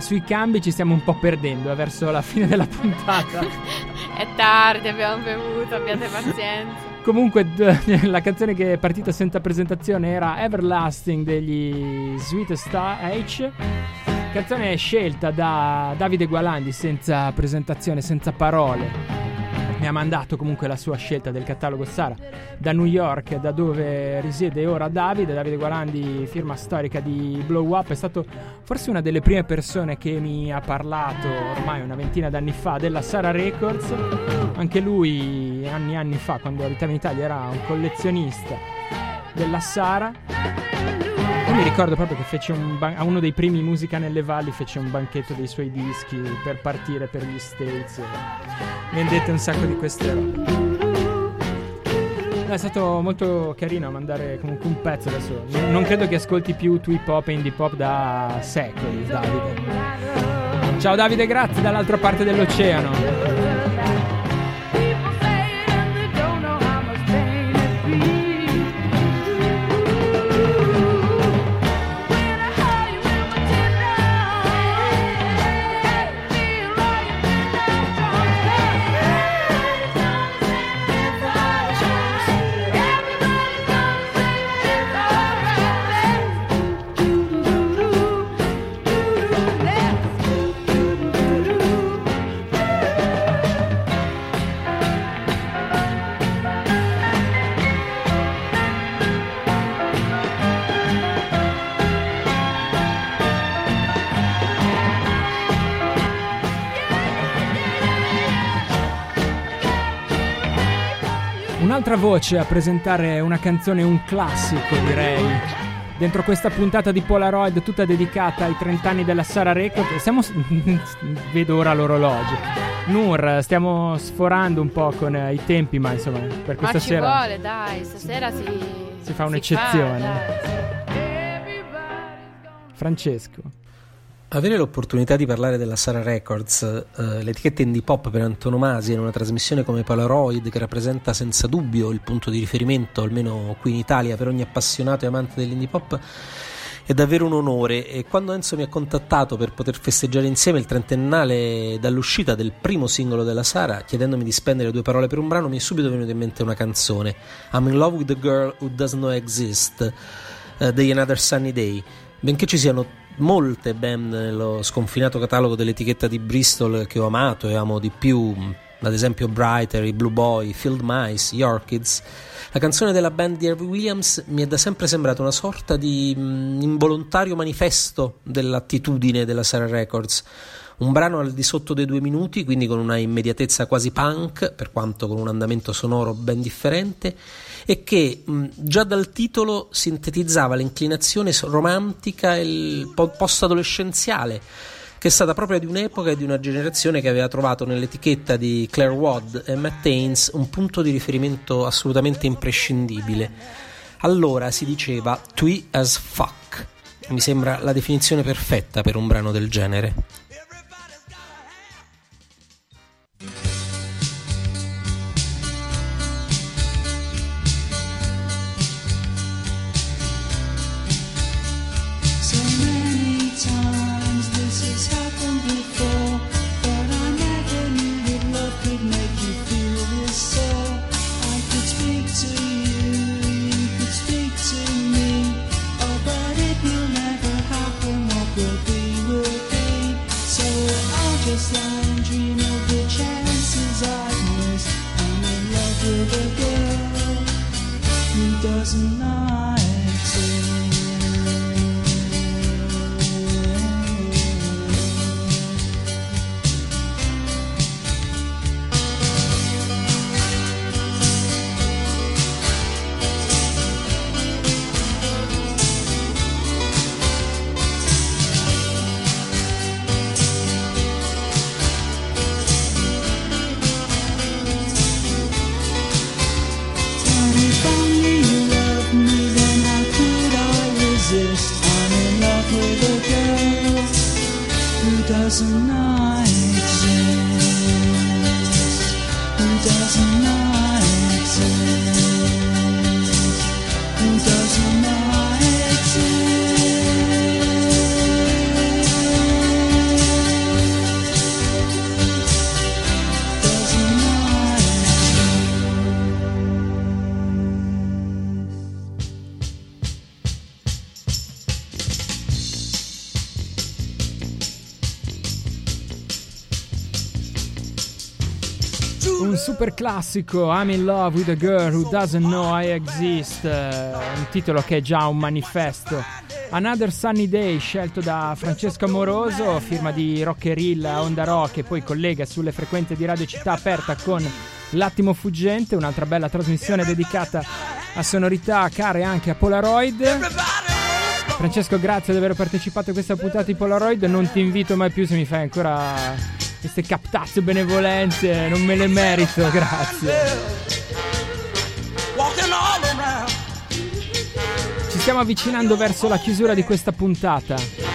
sui cambi ci stiamo un po' perdendo verso la fine della puntata. È tardi, abbiamo bevuto, abbiate pazienza. Comunque la canzone che è partita senza presentazione era Everlasting degli Sweetest H, canzone scelta da Davide Gualandi senza presentazione, senza parole. Mi ha mandato comunque la sua scelta del catalogo Sara da New York, da dove risiede ora Davide Gualandi, firma storica di Blow Up. È stato forse una delle prime persone che mi ha parlato ormai una ventina d'anni fa della Sara Records. Anche lui anni fa, quando abitava in Italia, era un collezionista della Sara. Io mi ricordo proprio che fece a uno dei primi Musica nelle Valli fece un banchetto dei suoi dischi per partire per gli States. Vendette un sacco di queste robe. È stato molto carino mandare comunque un pezzo. Adesso non credo che ascolti più hip hop e indie pop da secoli, Davide. Ciao Davide, grazie dall'altra parte dell'oceano. Un'altra voce a presentare una canzone, un classico direi, dentro questa puntata di Polaroid tutta dedicata ai 30 anni della Sara Records. Vedo ora l'orologio. Nur, stiamo sforando un po' con i tempi, ma insomma per questa sera... Ma ci vuole, dai, stasera si fa un'eccezione. Francesco. Avere l'opportunità di parlare della Sara Records, l'etichetta indie pop per antonomasia, in una trasmissione come Polaroid, che rappresenta senza dubbio il punto di riferimento, almeno qui in Italia, per ogni appassionato e amante dell'indie pop, è davvero un onore. E quando Enzo mi ha contattato per poter festeggiare insieme il trentennale dall'uscita del primo singolo della Sara, chiedendomi di spendere 2 parole per un brano, mi è subito venuta in mente una canzone, I'm in Love with a Girl Who Doesn't Know Exist, degli Another Sunny Day. Benché ci siano molte band nello sconfinato catalogo dell'etichetta di Bristol che ho amato e amo di più, ad esempio Brighter, i Blue Boy, Field Mice, Orchids, la canzone della band di Harvey Williams mi è da sempre sembrata una sorta di involontario manifesto dell'attitudine della Sara Records. Un brano al di sotto dei 2 minuti, quindi con una immediatezza quasi punk, per quanto con un andamento sonoro ben differente, e che già dal titolo sintetizzava l'inclinazione romantica e il post-adolescenziale, che è stata propria di un'epoca e di una generazione che aveva trovato nell'etichetta di Claire Wadd e Matt Haynes un punto di riferimento assolutamente imprescindibile. Allora si diceva twee as fuck. Mi sembra la definizione perfetta per un brano del genere. Un super classico, I'm in love with a girl who doesn't know I exist, un titolo che è già un manifesto. Another Sunny Day, scelto da Francesco Amoroso, firma di Rockerilla, Onda Rock, e poi collega sulle frequenze di Radio Città Aperta con L'attimo fuggente, un'altra bella trasmissione dedicata a sonorità care anche a Polaroid. Francesco, grazie di aver partecipato a questa puntata di Polaroid, non ti invito mai più se mi fai ancora queste captazze benevolenze, non me le merito, grazie. Ci stiamo avvicinando verso la chiusura di questa puntata.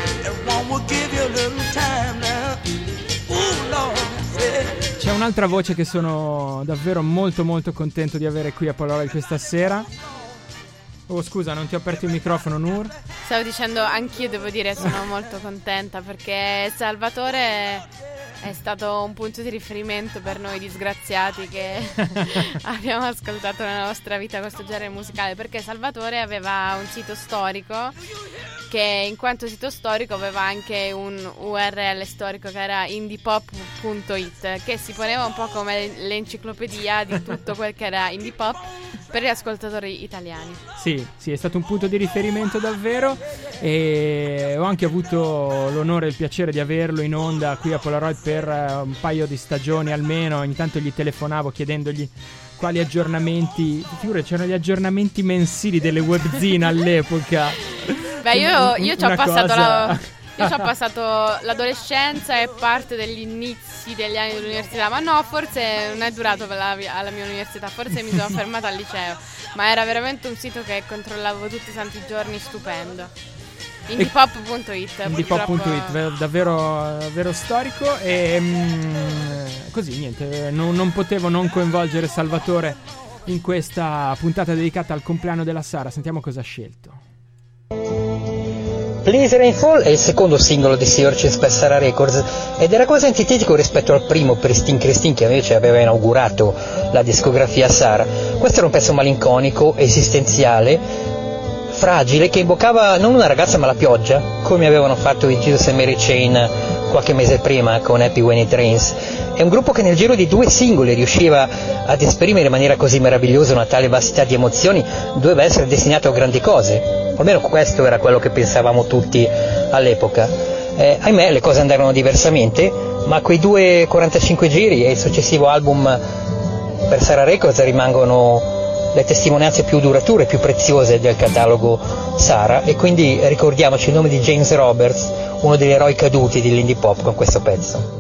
C'è un'altra voce che sono davvero molto molto contento di avere qui a Polaroid questa sera. Oh, scusa, non ti ho aperto il microfono, Nur? Stavo dicendo, anch'io devo dire, sono molto contenta perché Salvatore è stato un punto di riferimento per noi disgraziati che abbiamo ascoltato nella nostra vita questo genere musicale, perché Salvatore aveva un sito storico che in quanto sito storico aveva anche un URL storico che era indiepop.it, che si poneva un po' come l'enciclopedia di tutto quel che era indie pop per gli ascoltatori italiani. Sì, è stato un punto di riferimento davvero, e ho anche avuto l'onore e il piacere di averlo in onda qui a Polaroid per un paio di stagioni almeno. Ogni tanto gli telefonavo chiedendogli quali aggiornamenti, figurati, c'erano gli aggiornamenti mensili delle webzine all'epoca. Beh, io ci ho passato l'adolescenza e parte degli inizi degli anni dell'università, ma no, forse non è durato alla mia università, forse mi sono fermata al liceo, ma era veramente un sito che controllavo tutti i santi giorni, stupendo. Indiepop.it Indiepop.it, davvero storico. E così niente, non potevo non coinvolgere Salvatore in questa puntata dedicata al compleanno della Sara. Sentiamo cosa ha scelto. Please Rainfall è il secondo singolo di Sea Urchins per Sarah Records ed era quasi antitetico rispetto al primo Pristine Christine che invece aveva inaugurato la discografia Sara. Questo era un pezzo malinconico, esistenziale, fragile, che invocava non una ragazza ma la pioggia, come avevano fatto i Jesus e Mary Chain qualche mese prima con Happy When It Rains. È un gruppo che nel giro di 2 singoli riusciva ad esprimere in maniera così meravigliosa una tale vastità di emozioni, doveva essere destinato a grandi cose. Almeno questo era quello che pensavamo tutti all'epoca. Ahimè, le cose andarono diversamente, ma quei 2 45 giri e il successivo album per Sarah Records rimangono le testimonianze più durature e più preziose del catalogo Sara, e quindi ricordiamoci il nome di James Roberts, uno degli eroi caduti dell'indie pop, con questo pezzo.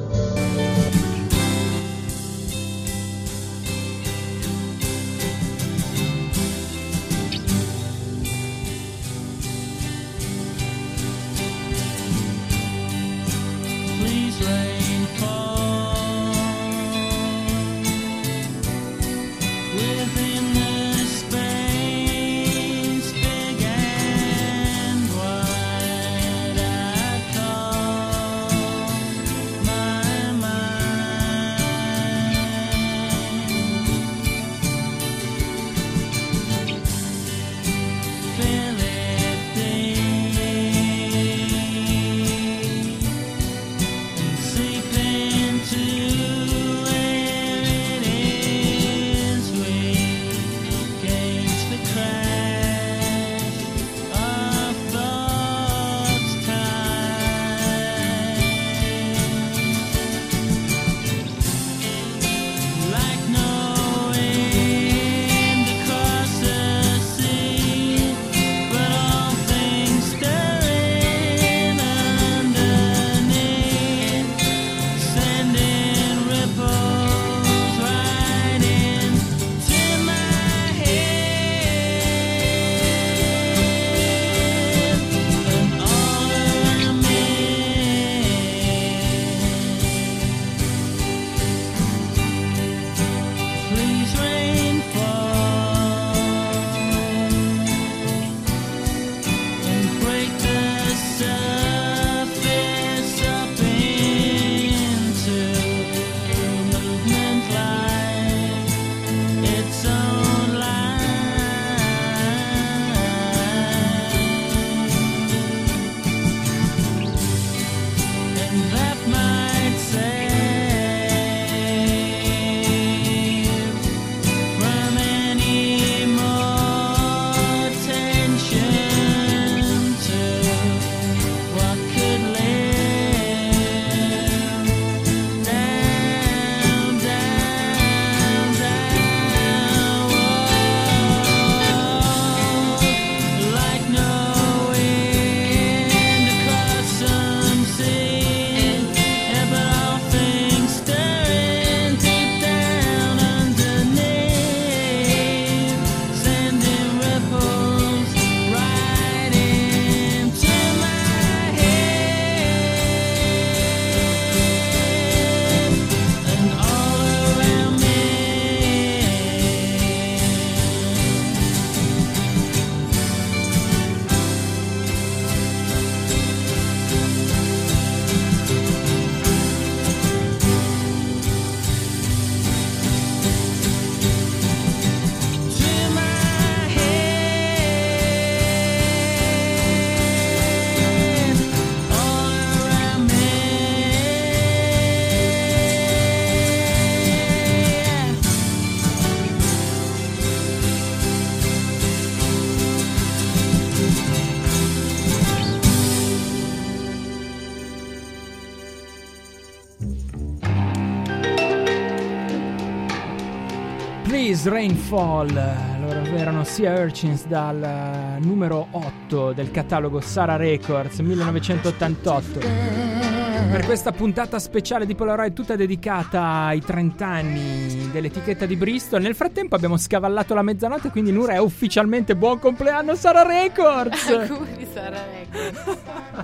Please Rainfall, loro erano Sea Urchins dal numero 8 del catalogo Sarah Records 1988. Per questa puntata speciale di Polaroid tutta dedicata ai 30 anni dell'etichetta di Bristol. Nel frattempo abbiamo scavallato la mezzanotte, quindi Nur è ufficialmente buon compleanno Sarah Records. Auguri Sarah Records.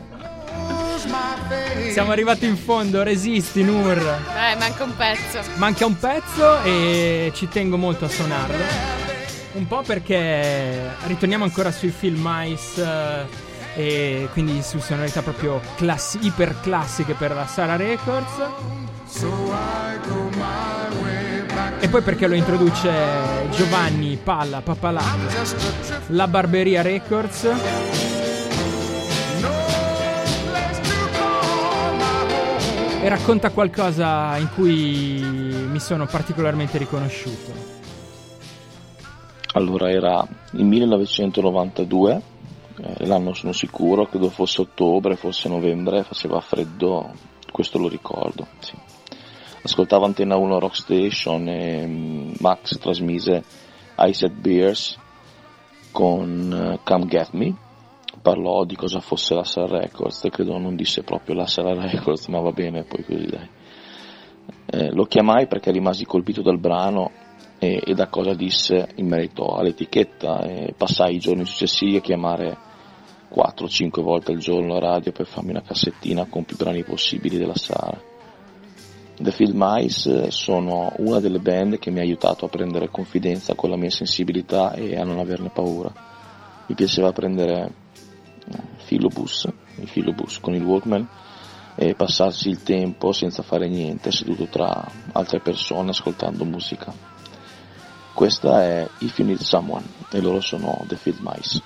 Siamo arrivati in fondo, resisti Nur. Manca un pezzo. Manca un pezzo e ci tengo molto a suonarlo. Un po' perché ritorniamo ancora sui Film Mice e quindi su sonorità proprio iper classiche per la Sarah Records. E poi perché lo introduce Giovanni Palla Pappalardo, la Barberia Records. E racconta qualcosa in cui mi sono particolarmente riconosciuto. Allora, era il 1992, l'anno sono sicuro, credo fosse ottobre, forse novembre, faceva freddo, questo lo ricordo, sì. Ascoltavo Antenna 1 Rock Station e Max trasmise Ice at Beers con Come Get Me. Parlò di cosa fosse la Sarah Records e credo non disse proprio la Sarah Records, ma va bene, poi così dai. Lo chiamai perché rimasi colpito dal brano e da cosa disse in merito all'etichetta, e passai i giorni successivi a chiamare 4-5 volte al giorno la radio per farmi una cassettina con più brani possibili della Sarah. The Field Mice sono una delle band che mi ha aiutato a prendere confidenza con la mia sensibilità e a non averne paura. Mi piaceva prendere il filobus con il Walkman e passarsi il tempo senza fare niente, seduto tra altre persone ascoltando musica. Questa è If You Need Someone e loro sono The Field Mice.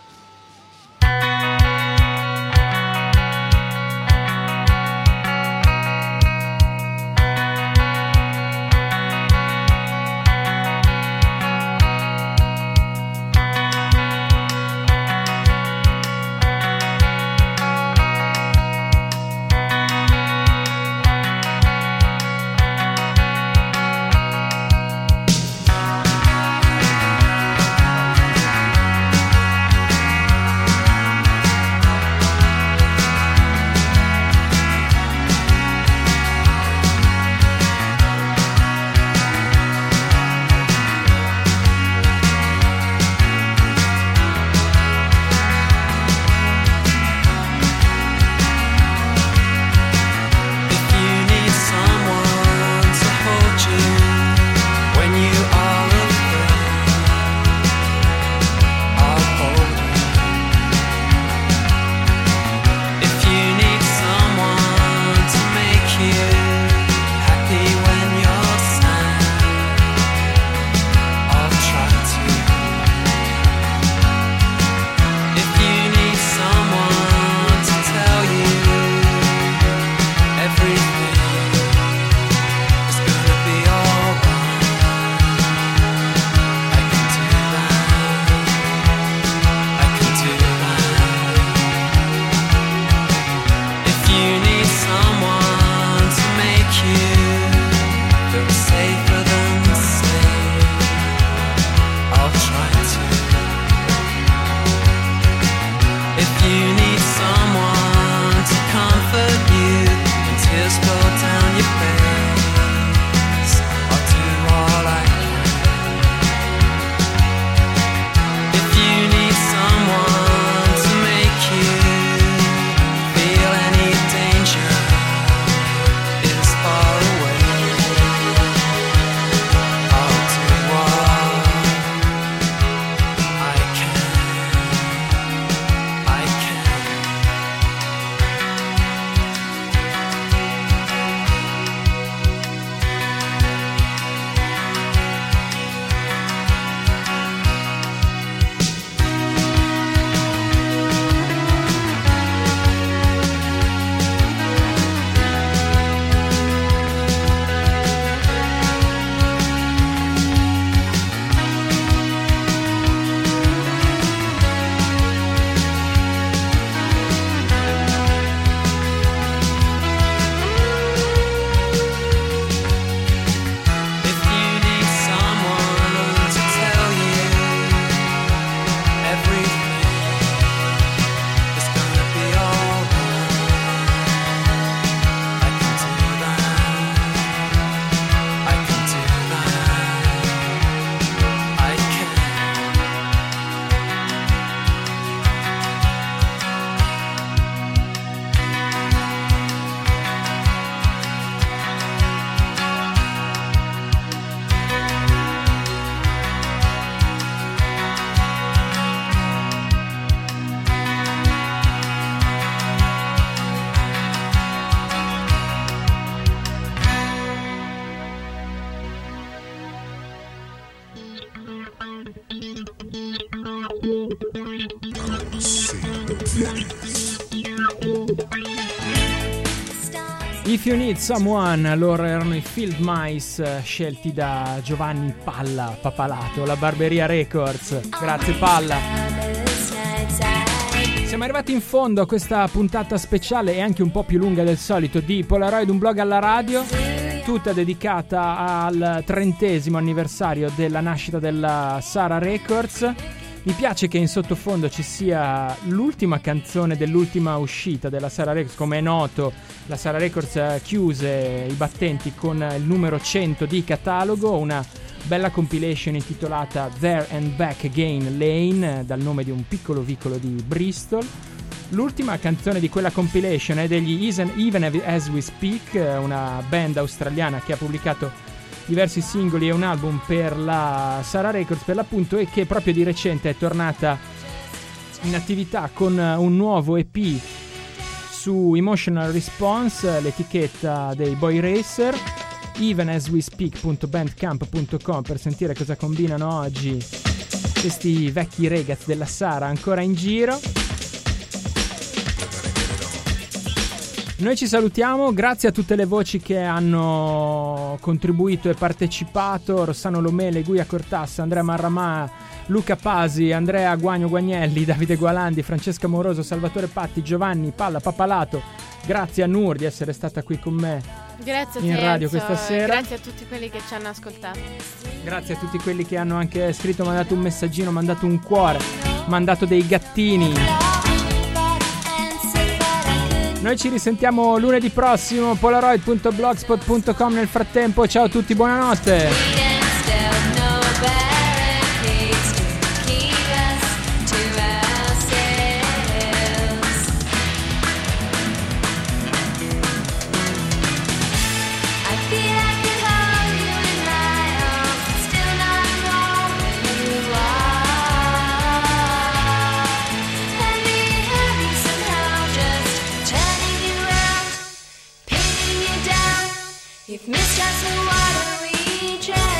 If You Need Someone, loro erano i Field Mice, scelti da Giovanni Palla Papalato, la Barberia Records. Grazie Palla. Siamo arrivati in fondo a questa puntata speciale e anche un po' più lunga del solito di Polaroid, un blog alla radio, tutta dedicata al 30° anniversario della nascita della Sarah Records. Mi piace che in sottofondo ci sia l'ultima canzone dell'ultima uscita della Sarah Records. Come è noto, la Sarah Records chiuse i battenti con il numero 100 di catalogo, una bella compilation intitolata There and Back Again Lane, dal nome di un piccolo vicolo di Bristol. L'ultima canzone di quella compilation è degli Even As We Speak, una band australiana che ha pubblicato diversi singoli e un album per la Sarah Records per l'appunto, e che proprio di recente è tornata in attività con un nuovo EP su Emotional Response, l'etichetta dei Boy Racer. evenaswespeak.bandcamp.com per sentire cosa combinano oggi questi vecchi ragazzi della Sarah ancora in giro. Noi ci salutiamo, grazie a tutte le voci che hanno contribuito e partecipato: Rossano Lomele, Guia Cortassa, Andrea Marramà, Luca Pasi, Andrea Guagno Guagnelli, Davide Gualandi, Francesca Moroso, Salvatore Patti, Giovanni Palla Papalato. Grazie a Nur di essere stata qui con me in radio questa sera. Grazie a tutti quelli che ci hanno ascoltato. Grazie a tutti quelli che hanno anche scritto, mandato un messaggino, mandato un cuore, mandato dei gattini. Noi ci risentiamo lunedì prossimo, polaroid.blogspot.com. Nel frattempo, ciao a tutti, buonanotte. If mistrust the water we drown.